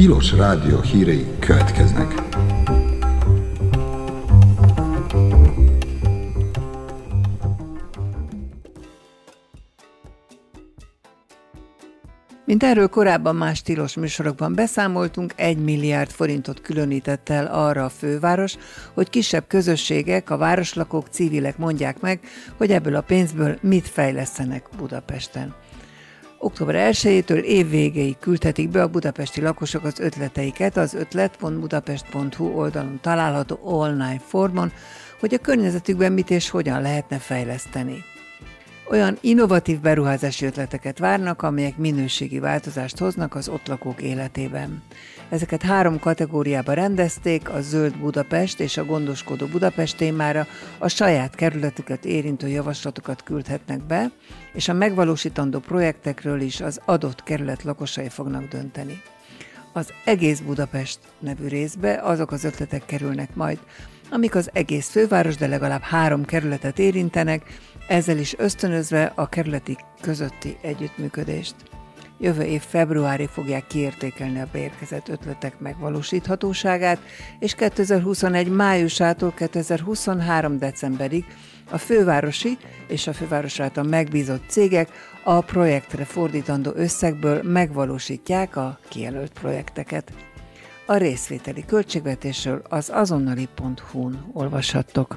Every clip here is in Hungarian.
Tilos Rádió hírei következnek. Mint erről korábban más tilos műsorokban beszámoltunk, 1 milliárd forintot különített el arra a főváros, hogy kisebb közösségek, a városlakók, civilek mondják meg, hogy ebből a pénzből mit fejlesztenek Budapesten. Október 1-től év végéig küldhetik be a budapesti lakosok az ötleteiket az ötlet.budapest.hu oldalon található online formon, hogy a környezetükben mit és hogyan lehetne fejleszteni. Olyan innovatív beruházási ötleteket várnak, amelyek minőségi változást hoznak az ott lakók életében. Ezeket 3 kategóriába rendezték, a Zöld Budapest és a Gondoskodó Budapest témára a saját kerületüket érintő javaslatokat küldhetnek be, és a megvalósítandó projektekről is az adott kerület lakosai fognak dönteni. Az Egész Budapest nevű részbe azok az ötletek kerülnek majd, amik az egész főváros, de legalább 3 kerületet érintenek, ezzel is ösztönözve a kerületi közötti együttműködést. Jövő év februárig fogják kiértékelni a beérkezett ötletek megvalósíthatóságát, és 2021 májusától 2023 decemberig a fővárosi és a főváros által megbízott cégek a projektre fordítandó összegből megvalósítják a kijelölt projekteket. A részvételi költségvetésről az azonnali.hu-n olvashattok.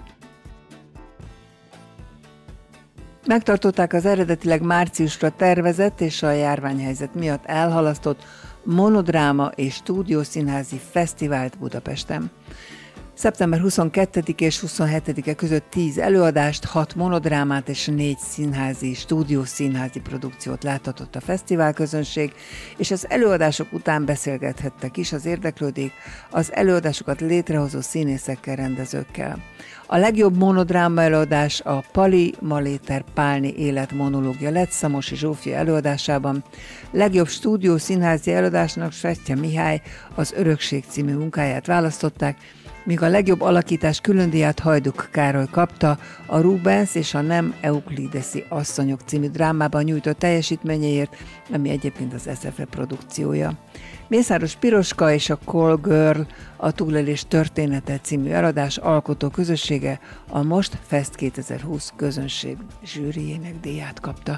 Megtartották az eredetileg márciusra tervezett és a járványhelyzet miatt elhalasztott monodráma és stúdiószínházi fesztivált Budapesten. Szeptember 22 és 27-e között 10 előadást, 6 monodrámát és 4 stúdiószínházi produkciót láthatott a fesztiválközönség, és az előadások után beszélgethettek is az érdeklődők az előadásokat létrehozó színészekkel, rendezőkkel. A legjobb monodráma előadás a Pali Maléter Pálni életmonológia lett Szamosi Zsófia előadásában. Legjobb stúdiószínházi előadásnak Svetya Mihály az Örökség című munkáját választották, míg a legjobb alakítás különdíját Hajduk Károly kapta a Rubens és a Nem Euklideszi asszonyok című drámában nyújtott teljesítményéért, ami egyébként az SZFE produkciója. Mészáros Piroska és a Call Girl, a Túlélés története című előadás alkotó közössége a Most Fest 2020 közönség zsűrijének díját kapta.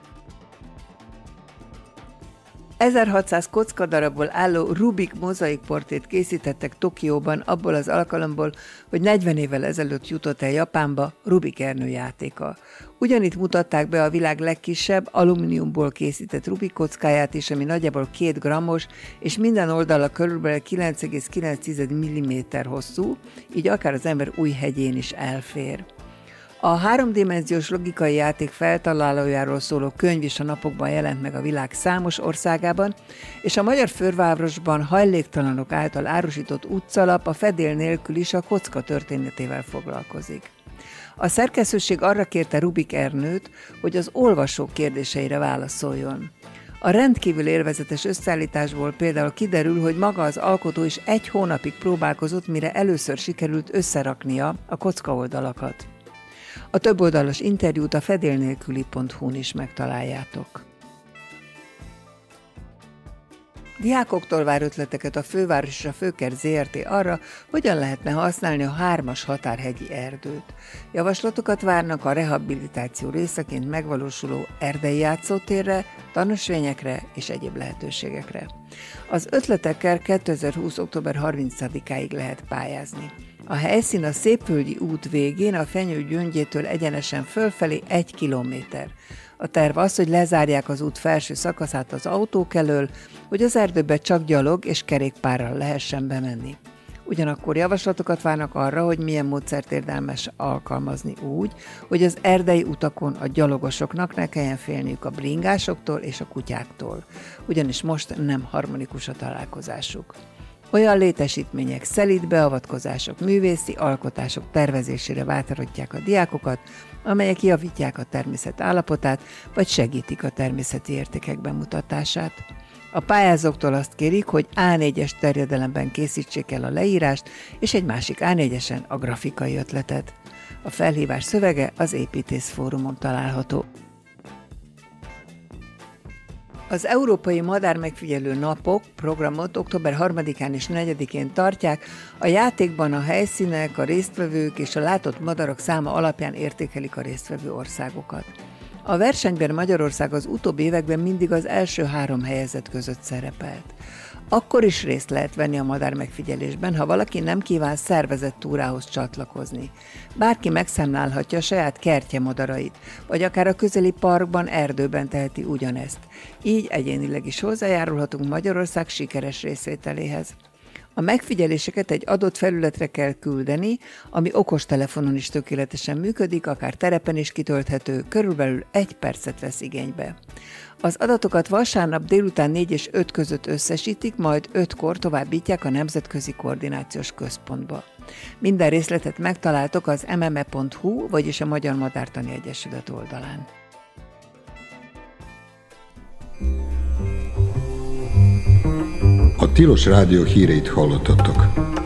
1600 kockadarabból álló Rubik mozaikportrét készítettek Tokióban abból az alkalomból, hogy 40 évvel ezelőtt jutott el Japánba Rubik Ernő játéka. Ugyanitt mutatták be a világ legkisebb alumíniumból készített Rubik kockáját is, ami nagyjából 2 grammos, és minden oldala körülbelül 9,9 mm hosszú, így akár az ember Újhegyén is elfér. A 3D-dimenziós logikai játék feltalálójáról szóló könyv is a napokban jelent meg a világ számos országában, és a magyar fővárosban hajléktalanok által árusított utcalap a fedél nélkül is a kocka történetével foglalkozik. A szerkesztőség arra kérte Rubik Ernőt, hogy az olvasók kérdéseire válaszoljon. A rendkívül élvezetes összeállításból például kiderül, hogy maga az alkotó is 1 hónapig próbálkozott, mire először sikerült összeraknia a kockaoldalakat. A többoldalas interjút a fedélnélküli.hu-n is megtaláljátok. Diákoktól vár ötleteket a főváros és a Főkert ZRT arra, hogyan lehetne használni a 3-as határhegyi erdőt. Javaslatokat várnak a rehabilitáció részeként megvalósuló erdei játszótérre, tanúsvényekre és egyéb lehetőségekre. Az ötletekkel 2020. október 30-áig lehet pályázni. A helyszín a Szépvölgyi út végén, a Fenyő gyöngyétől egyenesen fölfelé 1 kilométer. A terv az, hogy lezárják az út felső szakaszát az autók elől, hogy az erdőbe csak gyalog és kerékpárral lehessen bemenni. Ugyanakkor javaslatokat várnak arra, hogy milyen módszert érdemes alkalmazni úgy, hogy az erdei utakon a gyalogosoknak ne kelljen félniük a bringásoktól és a kutyáktól, ugyanis most nem harmonikus a találkozásuk. Olyan létesítmények, szelíd beavatkozások, művészi alkotások tervezésére bátorítják a diákokat, amelyek javítják a természet állapotát, vagy segítik a természeti értékek bemutatását. A pályázóktól azt kérik, hogy A4-es terjedelemben készítsék el a leírást, és egy másik A4-esen a grafikai ötletet. A felhívás szövege az Építész Fórumon található. Az Európai Madármegfigyelő Napok programot október 3-án és 4-én tartják. A játékban a helyszínek, a résztvevők és a látott madarak száma alapján értékelik a résztvevő országokat. A versenyben Magyarország az utóbbi években mindig az első 3 helyezett között szerepelt. Akkor is részt lehet venni a madármegfigyelésben, ha valaki nem kíván szervezett túrához csatlakozni. Bárki megszámlálhatja a saját kertje madarait, vagy akár a közeli parkban, erdőben teheti ugyanezt. Így egyénileg is hozzájárulhatunk Magyarország sikeres részvételéhez. A megfigyeléseket egy adott felületre kell küldeni, ami okostelefonon is tökéletesen működik, akár terepen is kitölthető, körülbelül 1 percet vesz igénybe. Az adatokat vasárnap délután 4 és 5 között összesítik, majd 5-kor továbbítják a Nemzetközi Koordinációs Központba. Minden részletet megtaláltok az mme.hu, vagyis a Magyar Madártani Egyesület oldalán. A Tilos Rádió híreit hallottatok.